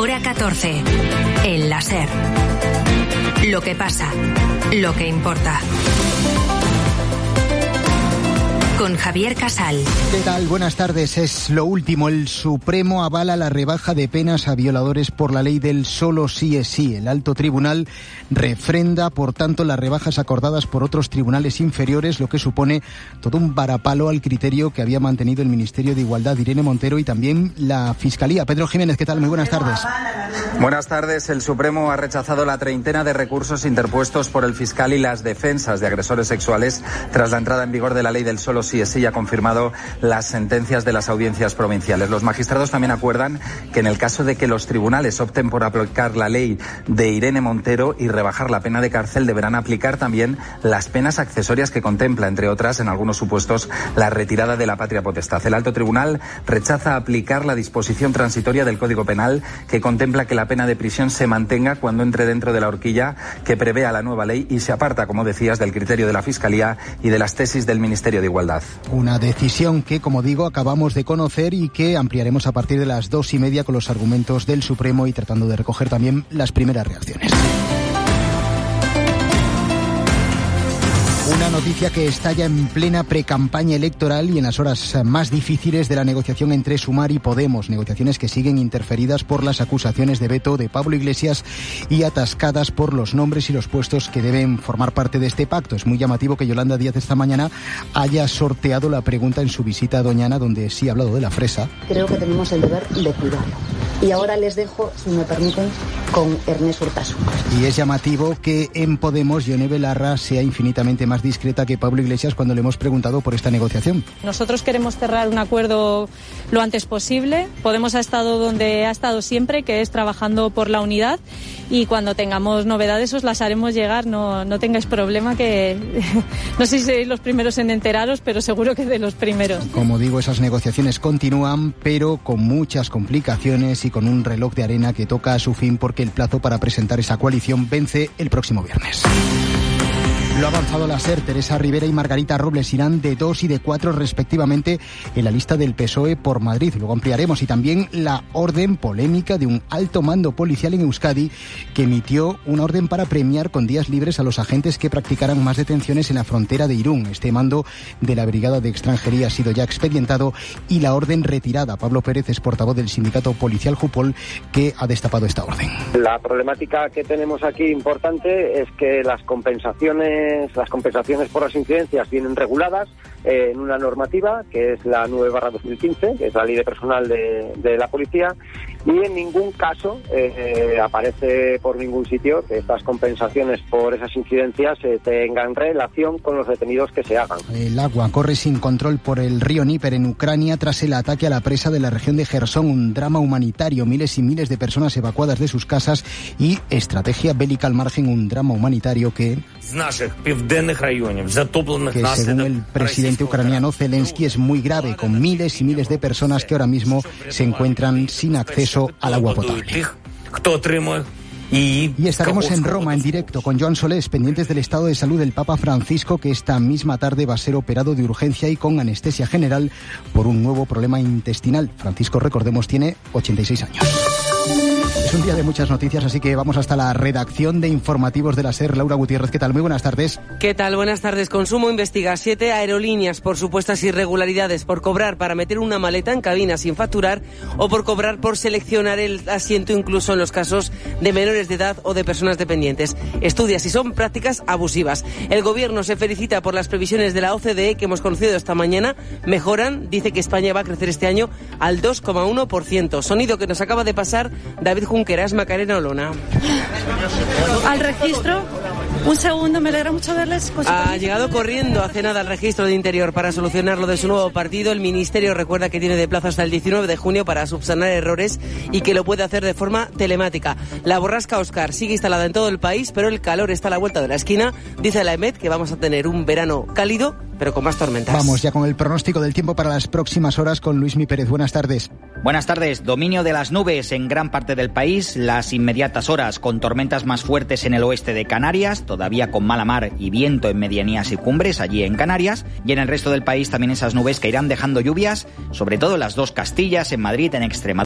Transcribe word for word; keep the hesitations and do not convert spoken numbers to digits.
Hora catorce. El La SER. Lo que pasa, lo que importa. Con Javier Casal. ¿Qué tal? Buenas tardes. Es lo último. El Supremo avala la rebaja de penas a violadores por la ley del solo sí es sí. El alto tribunal refrenda, por tanto, las rebajas acordadas por otros tribunales inferiores, lo que supone todo un varapalo al criterio que había mantenido el Ministerio de Igualdad, Irene Montero, y también la Fiscalía. Pedro Jiménez, ¿qué tal? Muy buenas tardes. Buenas tardes. El Supremo ha rechazado la treintena de recursos interpuestos por el fiscal y las defensas de agresores sexuales tras la entrada en vigor de la ley del solo sí es sí y ha confirmado las sentencias de las audiencias provinciales. Los magistrados también acuerdan que en el caso de que los tribunales opten por aplicar la ley de Irene Montero y rebajar la pena de cárcel, deberán aplicar también las penas accesorias que contempla, entre otras, en algunos supuestos, la retirada de la patria potestad. El alto tribunal rechaza aplicar la disposición transitoria del Código Penal que contempla que la pena de prisión se mantenga cuando entre dentro de la horquilla que prevea la nueva ley y se aparta, como decías, del criterio de la Fiscalía y de las tesis del Ministerio de Igualdad. Una decisión que, como digo, acabamos de conocer y que ampliaremos a partir de las dos y media con los argumentos del Supremo y tratando de recoger también las primeras reacciones. Una noticia que estalla en plena precampaña electoral y en las horas más difíciles de la negociación entre Sumar y Podemos. Negociaciones que siguen interferidas por las acusaciones de veto de Pablo Iglesias y atascadas por los nombres y los puestos que deben formar parte de este pacto. Es muy llamativo que Yolanda Díaz esta mañana haya sorteado la pregunta en su visita a Doñana, donde sí ha hablado de la fresa. Creo que tenemos el deber de cuidarlo. Y ahora les dejo, si me permiten, con Ernest Urtasun. Y es llamativo que en Podemos Yone Belarra sea infinitamente más discreta que Pablo Iglesias cuando le hemos preguntado por esta negociación. Nosotros queremos cerrar un acuerdo lo antes posible. Podemos ha estado donde ha estado siempre, que es trabajando por la unidad, y cuando tengamos novedades os las haremos llegar. No, no tengáis problema, que no sé si seréis los primeros en enteraros, pero seguro que de los primeros. Como digo, esas negociaciones continúan, pero con muchas complicaciones y con un reloj de arena que toca a su fin porque el plazo para presentar esa coalición vence el próximo viernes. Lo ha avanzado la SER. Teresa Rivera y Margarita Robles irán de dos y de cuatro respectivamente en la lista del P S O E por Madrid. Luego ampliaremos. Y también la orden polémica de un alto mando policial en Euskadi que emitió una orden para premiar con días libres a los agentes que practicaran más detenciones en la frontera de Irún. Este mando de la Brigada de Extranjería ha sido ya expedientado y la orden retirada. Pablo Pérez es portavoz del sindicato policial Jupol, que ha destapado esta orden. La problemática que tenemos aquí importante es que las compensaciones Las compensaciones por las incidencias vienen reguladas eh, en una normativa que es la nueve barra dos mil quince, que es la ley de personal de, de la policía, y en ningún caso eh, aparece por ningún sitio que estas compensaciones por esas incidencias eh, tengan relación con los detenidos que se hagan. El agua corre sin control por el río Níper en Ucrania tras el ataque a la presa de la región de Jersón, un drama humanitario, miles y miles de personas evacuadas de sus casas y estrategia bélica al margen, un drama humanitario que... que según el presidente ucraniano Zelensky es muy grave, con miles y miles de personas que ahora mismo se encuentran sin acceso al agua potable. Y estaremos en Roma en directo con Joan Solés, pendientes del estado de salud del Papa Francisco, que esta misma tarde va a ser operado de urgencia y con anestesia general por un nuevo problema intestinal. Francisco, recordemos, tiene ochenta y seis años. Es un día de muchas noticias, así que vamos hasta la redacción de informativos de la SER. Laura Gutiérrez, ¿qué tal? Muy buenas tardes. ¿Qué tal? Buenas tardes. Consumo investiga siete aerolíneas por supuestas irregularidades, por cobrar para meter una maleta en cabina sin facturar o por cobrar por seleccionar el asiento, incluso en los casos de menores de edad o de personas dependientes. Estudia si son prácticas abusivas. El gobierno se felicita por las previsiones de la O C D E que hemos conocido esta mañana. Mejoran, dice que España va a crecer este año al dos coma uno por ciento. Sonido que nos acaba de pasar David Junqueras, Macarena Olona. Al registro, un segundo, me alegra mucho verles. Ha llegado corriendo hace nada al registro de Interior para solucionar lo de su nuevo partido. El Ministerio recuerda que tiene de plazo hasta el diecinueve de junio para subsanar errores y que lo puede hacer de forma telemática. La borrasca Oscar sigue instalada en todo el país, pero el calor está a la vuelta de la esquina. Dice la EMET que vamos a tener un verano cálido, pero con más tormentas. Vamos ya con el pronóstico del tiempo para las próximas horas con Luismi Pérez. Buenas tardes. Buenas tardes. Dominio de las nubes en gran parte del país. Las inmediatas horas con tormentas más fuertes en el oeste de Canarias, todavía con mala mar y viento en medianías y cumbres allí en Canarias. Y en el resto del país también esas nubes que irán dejando lluvias, sobre todo en las dos Castillas, en Madrid, en Extremadura.